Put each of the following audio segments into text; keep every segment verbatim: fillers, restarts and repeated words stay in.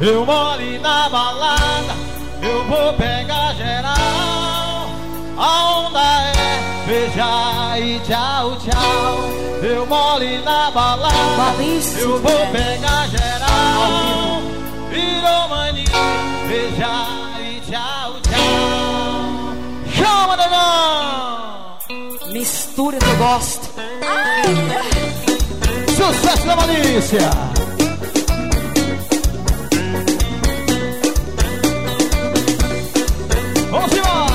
Eu mole na balada, eu vou pegar geral. A onda é beijar e tchau, tchau. Eu mole na balada, eu vou pegar geral. Virou mania, beijar e tchau, tchau. Chama, negão! Mistura que eu gosto. Sucesso da malícia! Vamos embora!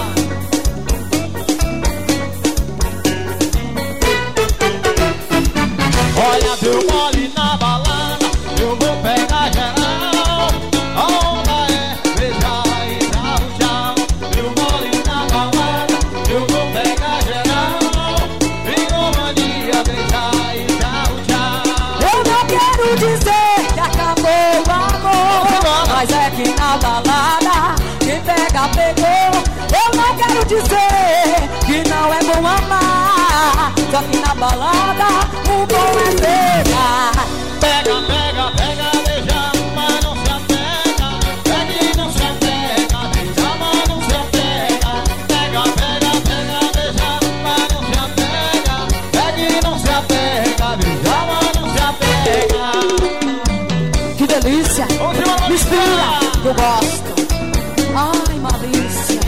Olha, deu mole na balada, eu vou pegar geral. A onda é beijar e tchau, tchau. Deu mole na balada, eu vou pegar geral. Virou mania, beijar e tchau, tchau. Eu não quero dizer que acabou o amor, mas é que na balada quem pega, pegou. Eu não quero dizer que não é bom amar, só que na balada o bom é pegar. Pega, pega, pega, beija, mas não se apega. Pega e não se apega, beija, mas não se apega. Pega, pega, pega, beija, mas não se apega. Pega e não se apega, beija, mas não se apega. Que delícia! Mistura que eu gosto. Ai, malícia.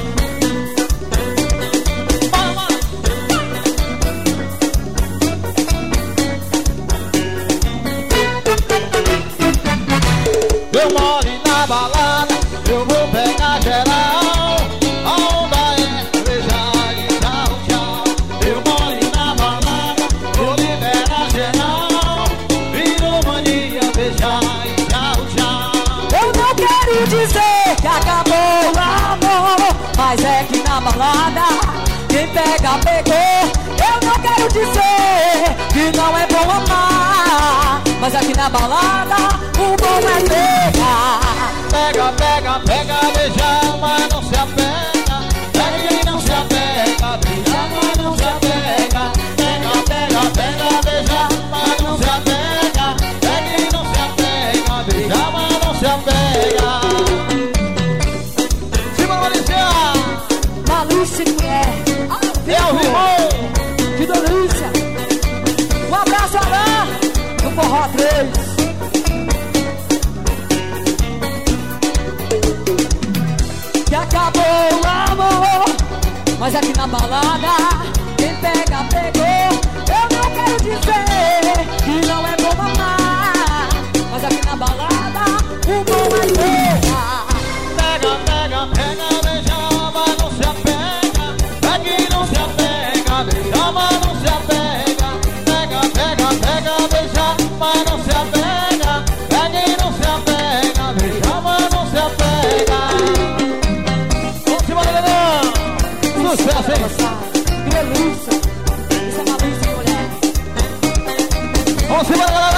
Eu moro na balada, eu vou pegar geral. A onda é beijar e tchau, tchau. Eu moro na balada, vou liberar geral. Virou mania, beijar e tchau, tchau. Eu não quero dizer que acabou o amor, mas é que na balada quem pega, pegou. Eu não quero dizer que não é bom amar, mas aqui na balada o bom é pegar. Pega, pega, pega, beija, mas não se apega. Pega e não se apega, beija, mas não se apega. Pega, pega, pega, beija, mas não se apega. Pega e não se apega, beija, mas não se apega. Simbora, Malícia! Malícia que é. É o rimou! Que delícia! Um abraço, Alain, do Forró três. Que acabou o amor, mas aqui na balada quem pega, pegou. Eu não quero dizer que não é bom amar, mas aqui na balada o bom é pegar. Pega, pega, pega, beija, mas não se apega. Pega e não se apega, beija, mas não se apega. Pega, pega, pega, beija, mas não se apega. Pega e não se apega, beija, mas não se apega. Vamos embora, Leandro! Sucesso, hein? Que delícia! Isso é malícia, mulher. Vamos embora, galera!